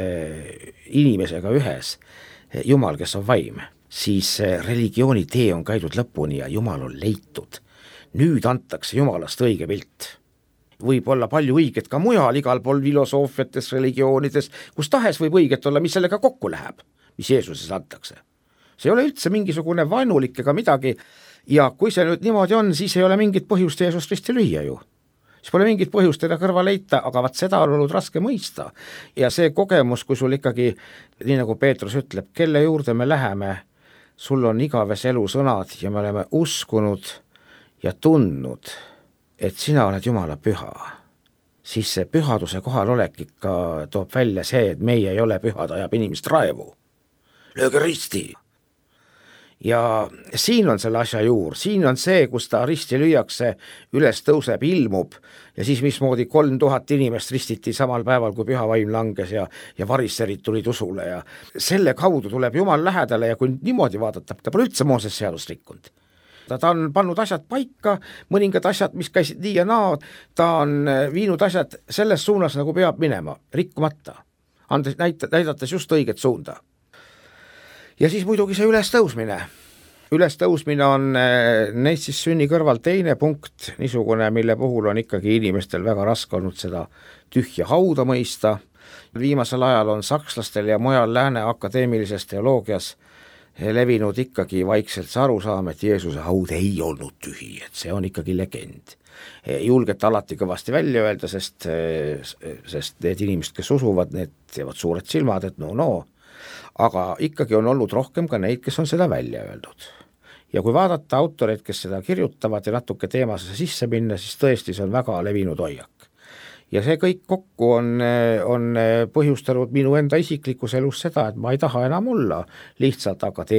inimesega ühes, Jumal, kes on vaim, siis religiooni tee on käidud lõpuni ja Jumal on leitud. Nüüd antakse Jumalast õige pilt. Võib olla palju õiget ka mujal, igal pool filosoofiates, religioonides, kus tahes võib õiget olla, mis sellega kokku läheb, mis Jeesuses antakse. See ei ole üldse mingisugune vaenulik ega midagi ja kui see nüüd niimoodi on, siis ei ole mingit põhjust Jeesust risti lüüa ju. Siis pole mingit põhjust teda kõrva leita, aga vaat seda on olnud raske mõista. Ja see kogemus, kui sul ikkagi, nii nagu Peetrus ütleb, kelle juurde me läheme, sul on igaves elu sõnad ja me oleme uskunud ja tundnud, et sina oled Jumala püha. Siis see pühaduse kohalolek ikka toob välja see, et meie ei ole pühad, ajab inimest raevu. Lööge risti! Ja siin on selle asja juur, siin on see, kus ta risti lüüakse, üles tõuseb, ilmub ja siis mismoodi 3000 inimest ristiti samal päeval, kui püha vaim langes ja varisserid tulid usule ja selle kaudu tuleb Jumal lähedale ja kui niimoodi vaadata, ta pole üldse Mooses seadust rikkunud. Ta on pannud asjad paika, mõningad asjad, mis käisid nii ja naa, ta on viinud asjad selles suunas, nagu peab minema, rikkumata, näidates just õiget suunda. Ja siis muidugi see ülestõusmine. Ülestõusmine on neist siis sünni kõrval teine punkt, niisugune, mille puhul on ikkagi inimestel väga raske olnud seda tühja hauda mõista. Viimasel ajal on sakslastel ja mujal lääne akadeemilises teoloogias levinud ikkagi vaikselt see arusaam, et Jeesuse haud ei olnud tühi, et see on ikkagi legend. Julget alati kõvasti välja öelda, sest need inimesed, kes usuvad, need teevad suured silmad, et no. Aga ikkagi on olnud rohkem ka neid, kes on seda välja öeldud. Ja kui vaadata autoreid, kes seda kirjutavad ja natuke teemasse sisse minna, siis tõesti see on väga levinud hoiak. Ja see kõik kokku on põhjustanud minu enda isiklikus elus seda, et ma ei taha enam olla lihtsalt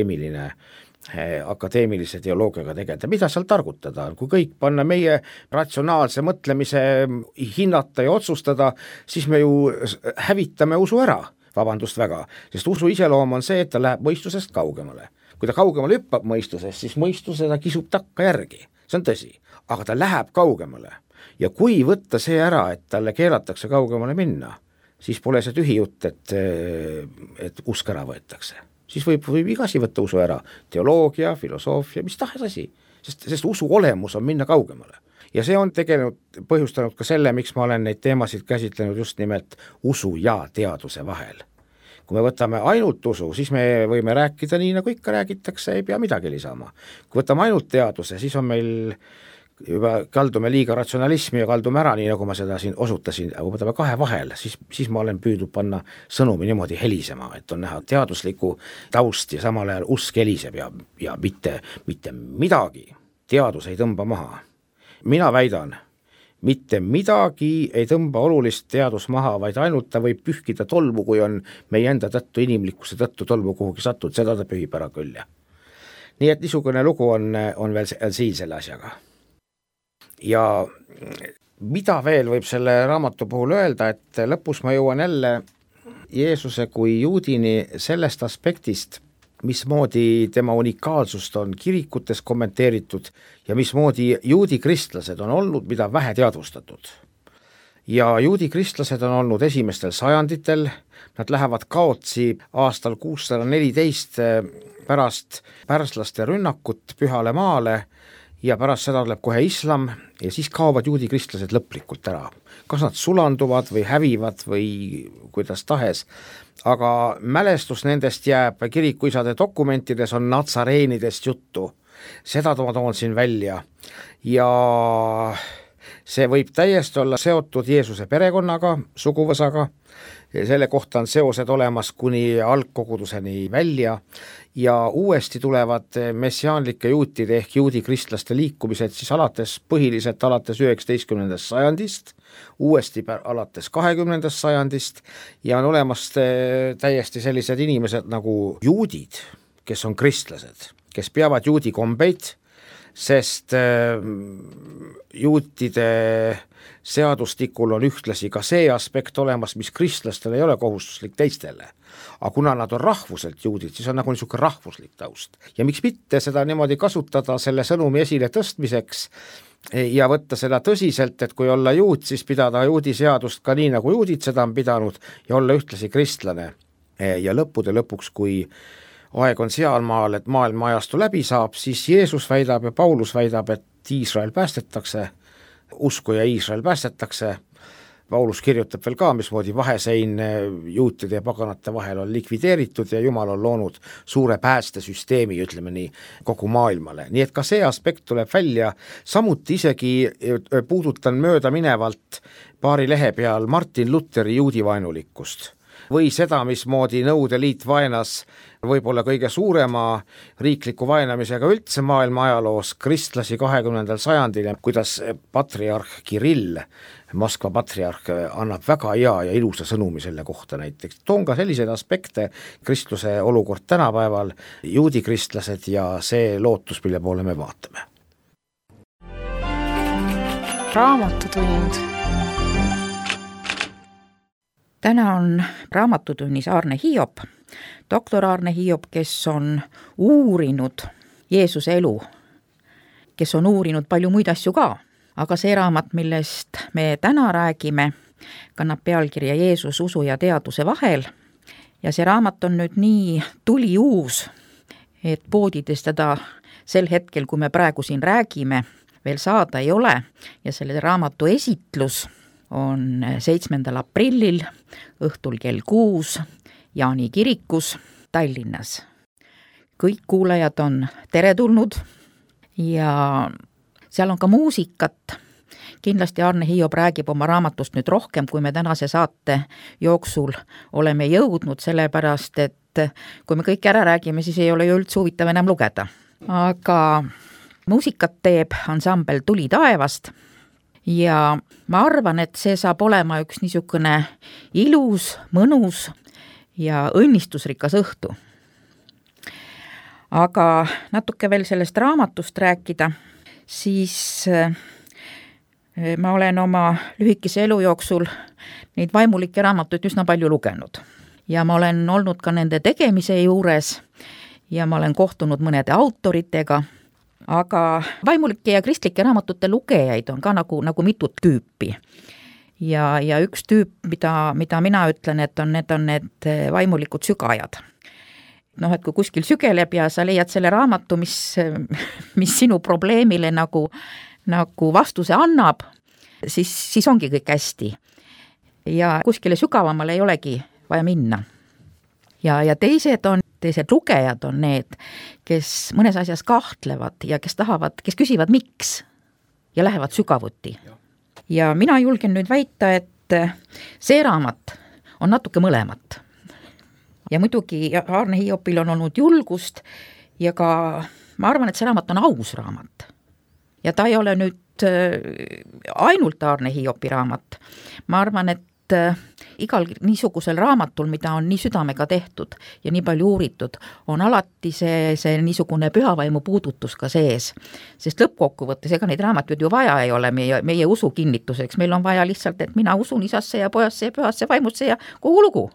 akadeemilise teoloogiaga tegeleda. Mida seal targutada? Kui kõik panna meie ratsionaalse mõtlemise hinnata ja otsustada, siis me ju hävitame usu ära. Vabandust väga, sest usu iseloom on see, et ta läheb mõistusest kaugemale. Kui ta kaugemale hüppab mõistusest, siis mõistus seda kisub takka järgi, see on tõsi, aga ta läheb kaugemale. Ja kui võtta see ära, et talle keelatakse kaugemale minna, siis pole see tühi jutt, et usk ära võetakse. siis võib iga asi võtta usu ära, teoloogia, filosoofia, mis tahes asi, sest usu olemus on minna kaugemale. Ja see on tegelikult põhjustanud ka selle, miks ma olen neid teemasid käsitlenud just nimelt usu ja teaduse vahel. Kui me võtame ainult usu, siis me võime rääkida nii, nagu ikka räägitakse, ei pea midagi lisama. Kui võtame ainult teaduse, siis on meil juba kaldume liiga ratsionalismi ja kaldume ära, nii nagu ma seda siin osutasin, aga võtame kahe vahel, siis ma olen püüdnud panna sõnumi niimoodi helisema, et on näha teaduslikku taust ja samal ajal usk heliseb ja mitte midagi teadus ei tõmba maha. Mina väidan, mitte midagi ei tõmba olulist teadus maha, vaid ainult ta võib pühkida tolmu, kui on meie enda tõttu, inimlikkuse tõttu tolmu kuhugi sattud, seda ta pühib ära küll. Nii et niisugune lugu on veel siin selle asjaga. Ja mida veel võib selle raamatu puhul öelda, et lõpus ma jõuan jälle Jeesuse kui juudini sellest aspektist, mismoodi tema unikaalsust on kirikutes kommenteeritud ja mismoodi juudi kristlased on olnud, mida vähe teadvustatud. Ja juudi kristlased on olnud esimestel sajanditel, nad lähevad kaotsi aastal 614 pärast pärslaste rünnakut Pühale maale ja pärast seda tuleb kohe islam ja siis kaovad juudi kristlased lõplikult ära. Kas nad sulanduvad või hävivad või kuidas tahes, aga mälestus nendest jääb kirikuisade dokumentides, on natsareenidest juttu. Seda ma toon siin välja ja see võib täiesti olla seotud Jeesuse perekonnaga, suguvõsaga, selle kohta on seosed olemas kuni algkoguduseni välja ja uuesti tulevad messiaanlike juutide ehk juudi kristlaste liikumised siis põhiliselt alates 19. sajandist, uuesti alates 20. sajandist ja on olemas täiesti sellised inimesed nagu juudid, kes on kristlased, kes peavad juudi kombeid, sest juutide seadustikul on ühtlasi ka see aspekt olemas, mis kristlastel ei ole kohustuslik teistele. Aga kuna nad on rahvuselt juudid, siis on nagu niisugune rahvuslik taust. Ja miks mitte seda niimoodi kasutada selle sõnumi esile tõstmiseks ja võtta seda tõsiselt, et kui olla juut, siis pidada juudi seadust ka nii, nagu juudid seda on pidanud ja olla ühtlasi kristlane. Ja lõppude lõpuks, kui aeg on sealmaal, et maailma ajastu läbi saab, siis Jeesus väidab ja Paulus väidab, et Iisrael päästetakse, uskuja Iisrael päästetakse. Paulus kirjutab veel ka, mismoodi vahesein juutide ja paganate vahel on likvideeritud ja Jumal on loonud suure päästesüsteemi, ütleme nii, kogu maailmale. Nii et ka see aspekt tuleb välja, samuti isegi puudutan mööda minevalt paari lehe peal Martin Lutheri juudivaenulikkust või seda, mismoodi Nõukogude Liit vaenas võib-olla kõige suurema riikliku vaenamisega üldse maailma ajaloos kristlasi 20. sajandil, kuidas patriarh Kirill, Moskva patriarh, annab väga hea ja ilusa sõnumi selle kohta näiteks. Toon ka selliseid aspekte, kristluse olukord tänapäeval, juudi kristlased ja see lootus, mille poole me vaatame. Raamatutund. Täna on raamatutunnis Aarne Hiiop, doktor Aarne Hiiop, kes on uurinud Jeesuse elu, kes on uurinud palju muid asju ka, aga see raamat, millest me täna räägime, kannab pealkirja Jeesus usu ja teaduse vahel ja see raamat on nüüd nii tuliuus, et poodides teda sel hetkel, kui me praegu siin räägime, veel saada ei ole ja selle raamatu esitlus on 7. aprillil õhtul kell 6 Jaani kirikus Tallinnas. Kõik kuulajad on teretulnud ja seal on ka muusikat. Kindlasti Aarne Hiiop räägib oma raamatust nüüd rohkem, kui me tänase saate jooksul oleme jõudnud, sellepärast et kui me kõik ära räägime, siis ei ole ju üldse huvitav enam lugeda. Aga muusikat teeb ansambel Tuli taevast ja ma arvan, et see saab olema üks niisugune ilus, mõnus ja õnnistusrikas õhtu. Aga natuke veel sellest raamatust rääkida, siis ma olen oma lühikese elu jooksul neid vaimulikke raamatuid üsna palju lugenud. Ja ma olen olnud ka nende tegemise juures ja ma olen kohtunud mõnede autoritega, aga vaimulike ja kristlike raamatute lugejaid on ka nagu mitut tüüpi. Ja üks tüüp, mida mina ütlen, et need on need vaimulikud sügajad. et kui kuskil sügeleb ja sa leiad selle raamatu, mis sinu probleemile nagu vastuse annab, siis ongi kõik hästi. Ja kuskile sügavamale ei olegi vaja minna. Ja teised lugejad on need, kes mõnes asjas kahtlevad ja kes küsivad miks ja lähevad sügavuti. Ja mina julgen nüüd väita, et see raamat on natuke mõlemat. Ja muidugi Aarne Hiiopil on olnud julgust ja ka ma arvan, et see raamat on aus raamat. Ja ta ei ole nüüd ainult Aarne Hiiopi raamat. Ma arvan, et igal niisugusel raamatul, mida on nii südamega tehtud ja nii palju uuritud, on alati see niisugune pühavaimu puudutus ka sees. Sest lõppkokkuvõttes, ega neid raamatuid ju vaja ei ole meie usu kinnituseks. Meil on vaja lihtsalt, et mina usun isasse ja pojasse ja pühasse vaimusse ja kogu lugu.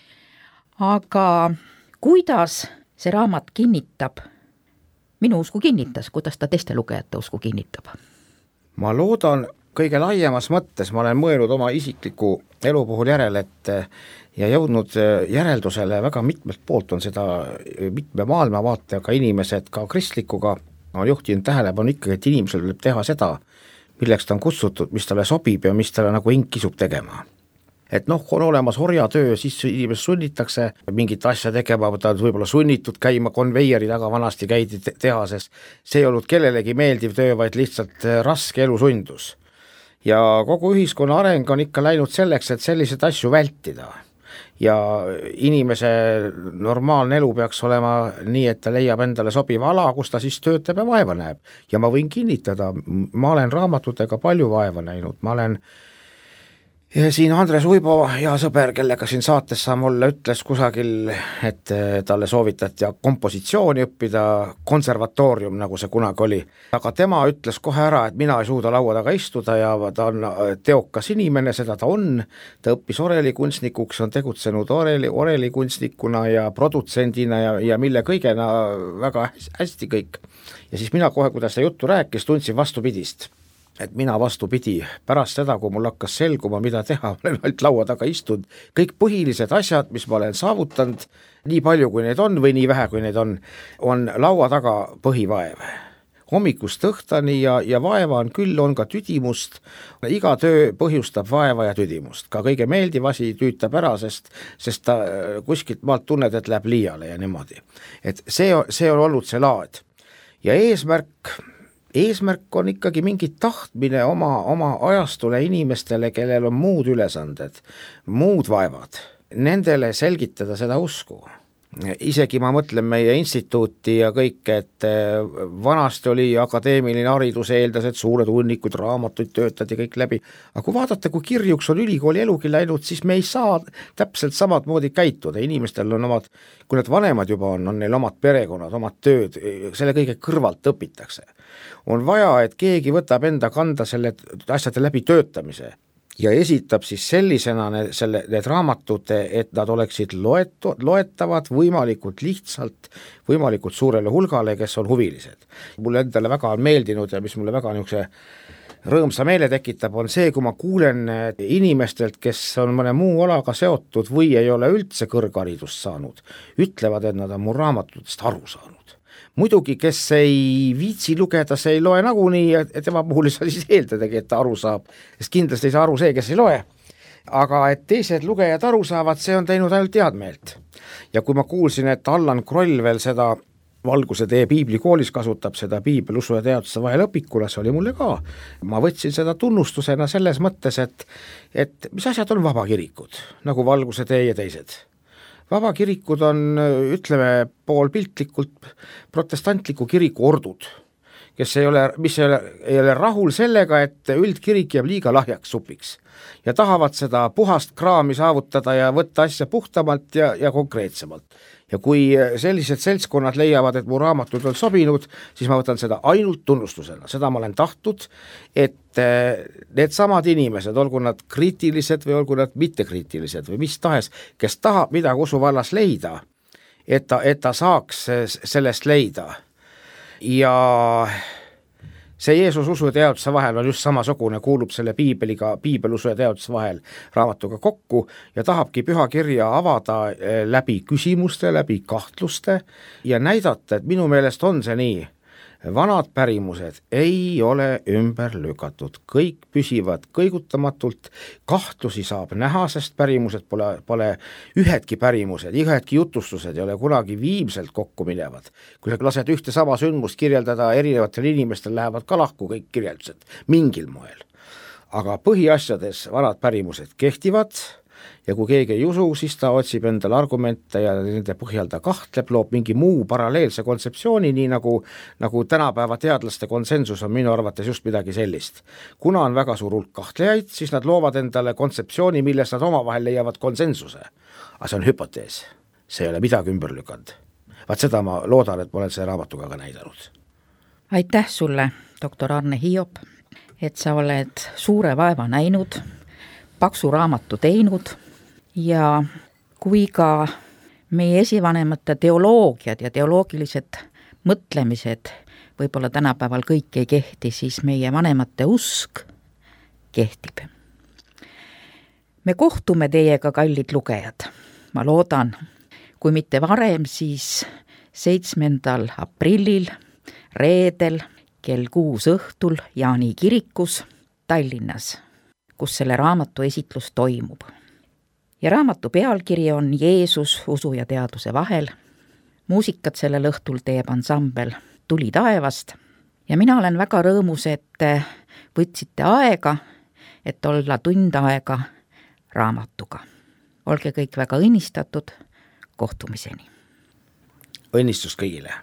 Aga kuidas see raamat kinnitab, minu usku kinnitas, kuidas ta teiste lugejate usku kinnitab? Ma loodan kõige laiemas mõttes, ma olen mõelnud oma isikliku elu puhul järele, ja jõudnud järeldusele väga mitmelt poolt on seda mitme maailmavaatega inimesed ka kristlikuga on juhtinud tähelepanu ikkagi, et inimesel võib teha seda, milleks ta on kutsutud, mis talle sobib ja mis talle nagu hing kisub tegema. Et on olemas orjatöö, siis inimest sunnitakse mingit asja tegema, ta on võib-olla sunnitud käima konveieri taga, vanasti käidi tehases. See ei olnud kellelegi meeldiv töö, vaid lihtsalt raske elusundus. Ja kogu ühiskonna areng on ikka läinud selleks, et sellised asju vältida. Ja inimese normaalne elu peaks olema nii, et ta leiab endale sobiva ala, kus ta siis töötab ja vaeva näeb. Ja ma võin kinnitada, ma olen raamatutega palju vaeva näinud, ma olen siin Andres Uibo, hea sõber, kellega siin saates saame olla, ütles kusagil, et talle soovitati kompositsiooni õppida, konservatoorium, nagu see kunagi oli. Aga tema ütles kohe ära, et mina ei suuda laua taga istuda ja ta on teokas inimene, seda ta on. Ta õppis orelikunstnikuks, on tegutsenud orelikunstnikuna ja produtsendina ja mille kõigena väga hästi kõik. Ja siis mina kohe, kuidas ta juttu rääkis, tundsin vastupidist. Et mina vastupidi, pärast seda, kui mul hakkas selguma, mida teha, olen ainult laua taga istunud, kõik põhilised asjad, mis ma olen saavutanud, nii palju kui neid on või nii vähe kui neid on laua taga põhivaev. Hommikust õhtani ja vaeva on küll, on ka tüdimust, iga töö põhjustab vaeva ja tüdimust, ka kõige meeldiv asi tüütab ära, sest ta kuskilt maalt tunned, et läheb liiale ja niimoodi. Et see on olnud see laad ja eesmärk on ikkagi mingi tahtmine oma ajastule inimestele, kellel on muud ülesanded, muud vaevad, nendele selgitada seda usku. Isegi ma mõtlen meie instituuti ja kõik, et vanasti oli akadeemiline haridus, eeldas, et suured hunnikud raamatuid töötati kõik läbi, aga kui vaadata, kui kirjuks on ülikooli elugi läinud, siis me ei saa täpselt samad moodi käituda, inimestel on omad, kui need vanemad juba on neil omad perekonnad, omad tööd, selle kõige kõrvalt õpitakse. On vaja, et keegi võtab enda kanda selle asjade läbi töötamise ja esitab siis sellisena need raamatud, et nad oleksid loetavad võimalikult lihtsalt, võimalikult suurele hulgale, kes on huvilised. Mulle endale väga on meeldinud ja mis mulle väga niisuguse rõõmsa meele tekitab, on see, kui ma kuulen inimestelt, kes on mõne muu alaga seotud või ei ole üldse kõrgharidust saanud, ütlevad, et nad on mu raamatutest aru saanud. Muidugi, kes ei viitsi lugeda, see ei loe nagunii ja tema puhul ei saa siis eeldadagi, et ta aru saab, sest kindlasti ei saa aru see, kes ei loe. Aga et teised lugejad aru saavad, see on teinud ainult teadmeelt. Ja kui ma kuulsin, et Allan Kroll veel seda Valguse tee piiblikoolis kasutab seda piibel usu ja teaduse vahel õpikula, see oli mulle ka. Ma võtsin seda tunnustusena selles mõttes, et mis asjad on vabakirikud, nagu Valguse tee ja teised. Vabakirikud on, ütleme, poolpiltlikult protestantliku kiriku ordud, mis ei ole rahul sellega, et üldkirik jääb liiga lahjaks supiks ja tahavad seda puhast kraami saavutada ja võtta asja puhtamalt ja konkreetsemalt. Ja kui sellised seltskonnad leiavad, et mu raamatud on sobinud, siis ma võtan seda ainult tunnustusena. Seda ma olen tahtnud, et need samad inimesed, olgu nad kriitilised või olgu nad mittekriitilised või mis tahes, kes tahab midagi usuvallas leida, et ta saaks sellest leida. Ja see Jeesus usu ja teaduse vahel on just samasugune, kuulub selle piibelusu ja teaduse vahel raamatuga kokku ja tahabki püha kirja avada läbi küsimuste, läbi kahtluste ja näidata, et minu meelest on see nii. Vanad pärimused ei ole ümber lükatud, kõik püsivad kõigutamatult, kahtlusi saab näha, sest pärimused pole ühedki pärimused, ühedki jutustused ei ole kunagi viimselt kokku minevad. Kui sa lased ühte sama sündmust kirjeldada, erinevatel inimestel lähevad ka lahku kõik kirjeldused mingil moel. Aga põhiasjades vanad pärimused kehtivad ja kui keegi ei usu, siis ta otsib endale argumente ja nende põhjal ta kahtleb, loob mingi muu paralleelse kontseptsiooni, nii nagu tänapäeva teadlaste konsensus on minu arvates just midagi sellist. Kuna on väga suur hulk kahtlejaid, siis nad loovad endale kontseptsiooni, milles nad omavahel leiavad konsensuse. Aga see on hüpotees, see ei ole midagi ümber lükanud. Vaat seda ma loodan, et ma olen selle raamatuga ka näidanud. Aitäh sulle, doktor Arne Hiop, et sa oled suure vaeva näinud, paksu raamatu teinud ja kui ka meie esivanemate teoloogiad ja teoloogilised mõtlemised võib-olla tänapäeval kõik ei kehti, siis meie vanemate usk kehtib. Me kohtume teiega, kallid lugejad. Ma loodan, kui mitte varem, siis 7. aprillil, reedel, kell 6 õhtul Jaani kirikus Tallinnas, kus selle raamatu esitlus toimub. Ja raamatu pealkiri on Jeesus usu ja teaduse vahel. Muusikat sellel õhtul teeb ansambel Tuli taevast ja mina olen väga rõõmus, et võtsite aega, et olla tund aega raamatuga. Olge kõik väga õnnistatud, kohtumiseni. Õnnistus kõigile!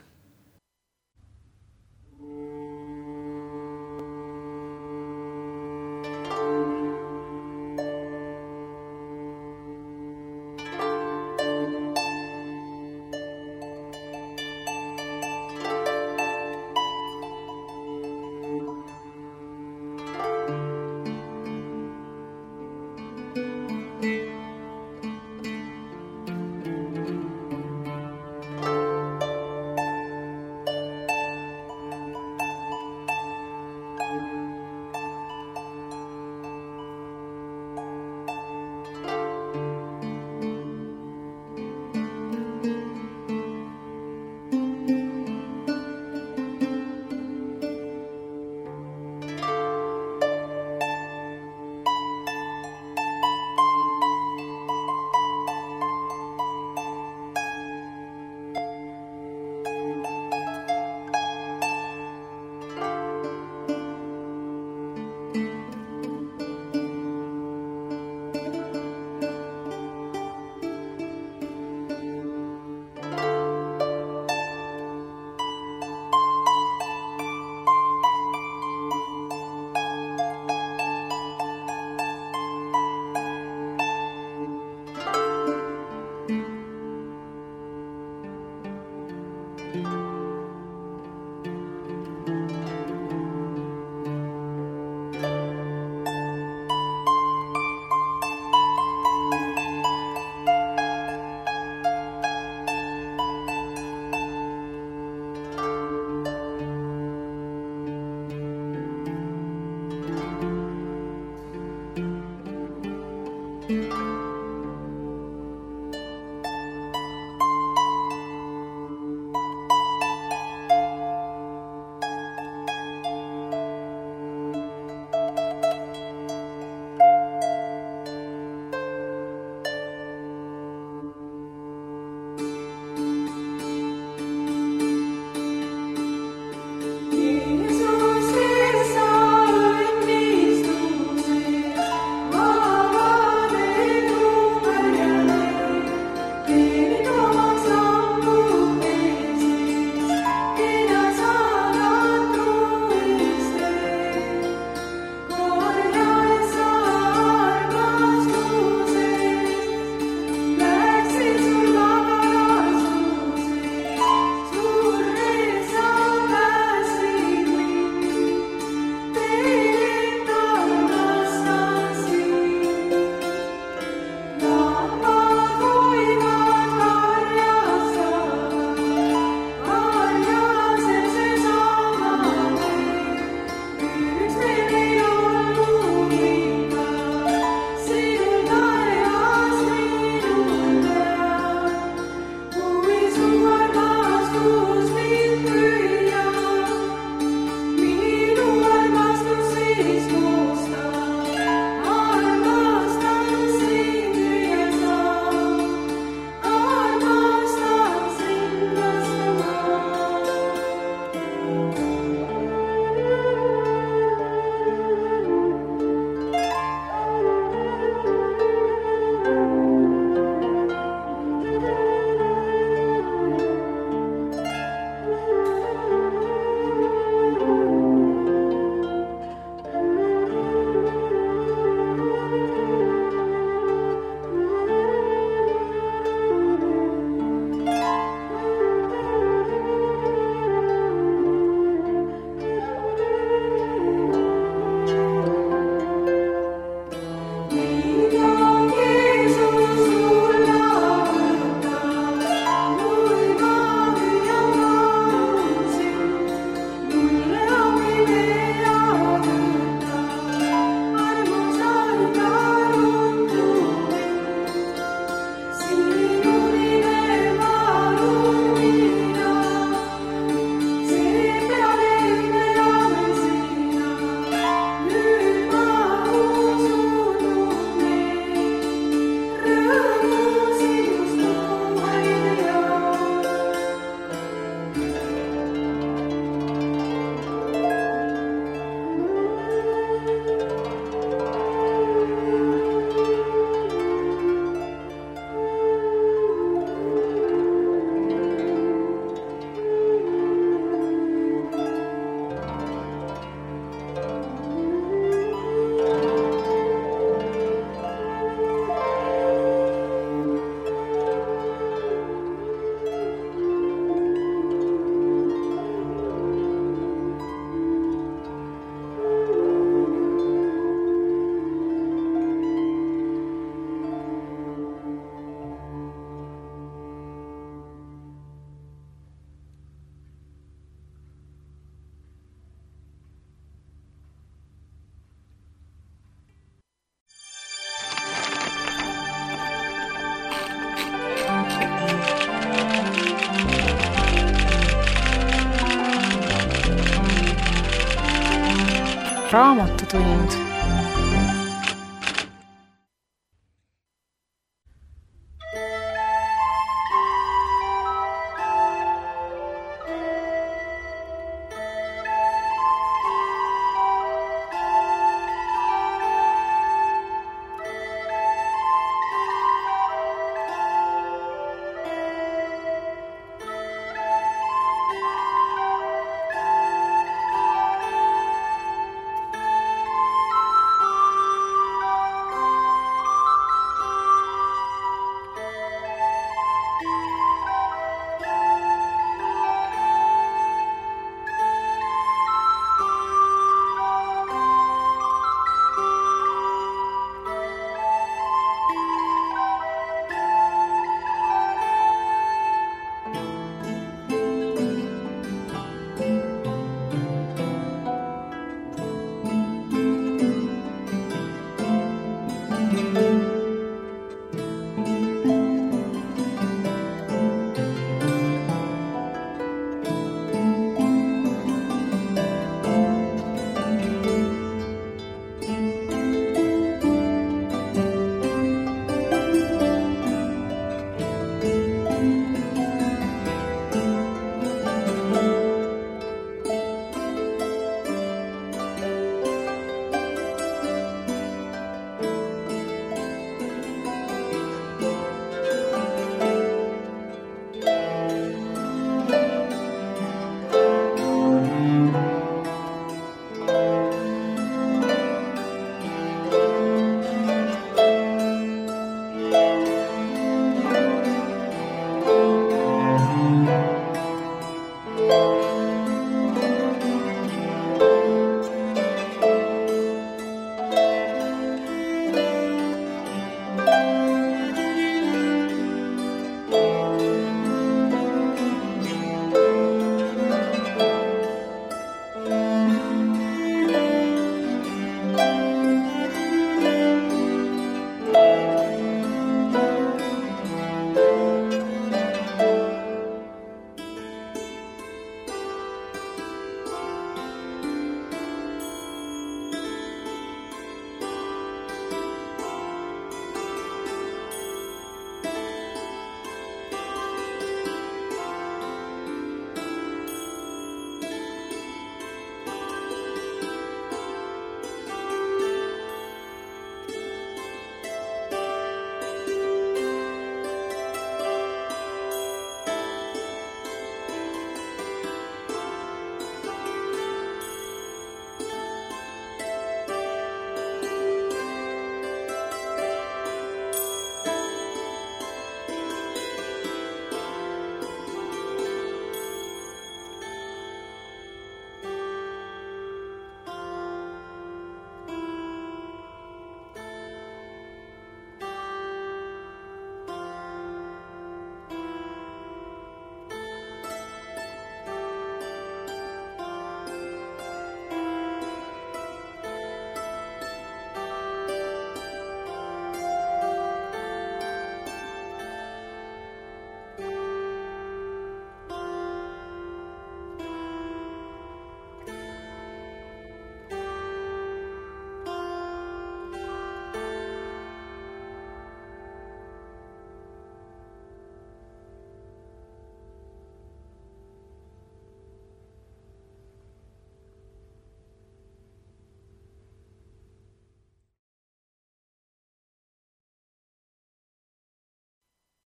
Raamatutund.